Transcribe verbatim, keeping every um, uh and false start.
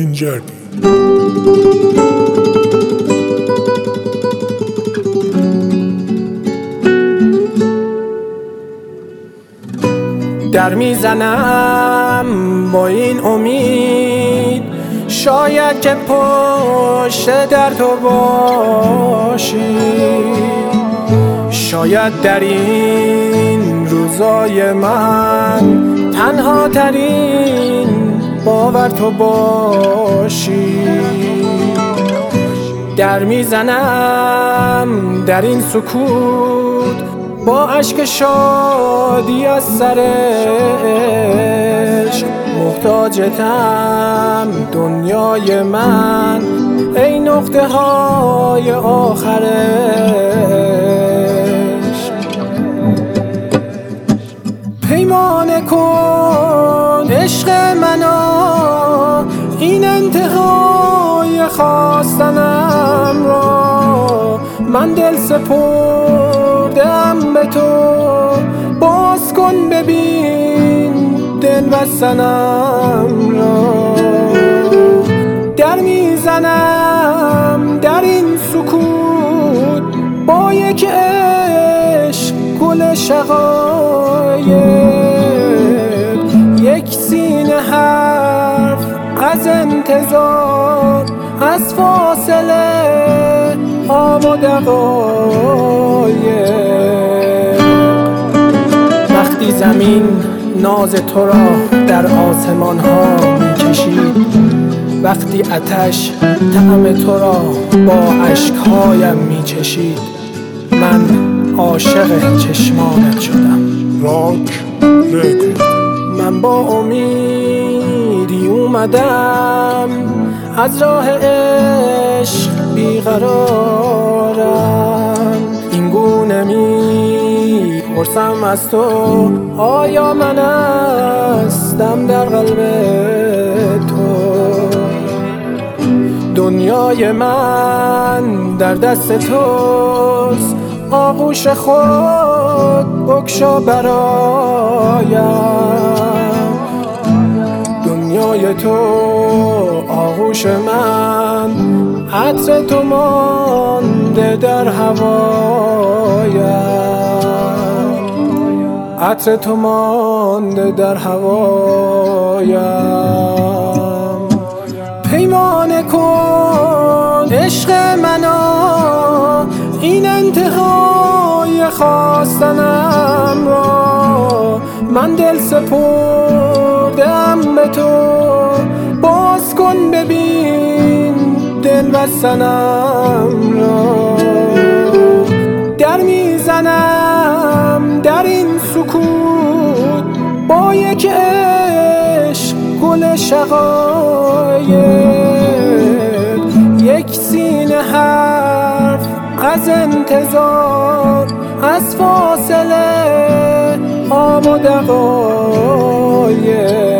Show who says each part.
Speaker 1: غمگین گردی.
Speaker 2: در میزنم با این امید شاید که پشت در تو باشی، شاید در این روزای من تنها ترین باور تو باشی. در میزنم در این سکوت با اشک شادی از سر عشق، محتاجتم دنیای من ای نقطه های آخرش. پیمانه کن عشق منو این انتهای خواستنم را، من دل سپردم به تو، باز کن ببین دل بستنم را. در میزنم در این سکوت با یک عشق گل شقایق، یک سینه حرف از انتظار، از فاصله آب و دقایق. وقتی زمین ناز تو را در آسمان ها می کشید، وقتی آتش طعم تو را با اشکهایم می چشید، من عاشق چشمانت شدم.
Speaker 1: راک رکورد.
Speaker 2: من با امیدی اومدم از راه عشق بیقرارم، این گونه می پرسم از تو آیا من هستم در قلب تو. دنیای من در دست توست، آغوش خود بگشا برایم. دنیای تو آغوش من، عطر تو مانده در هوایم، عطر تو مانده در هوایم. پیمانه کن عشق منو این انتهای خواستنم را، من دل سپردم به تو، باز کن ببین دل بستنم را. در میزنم در این سکوت با یک عشق گل شقایق، یک سینه حرف از انتظار، از فاصله آب و دقایق.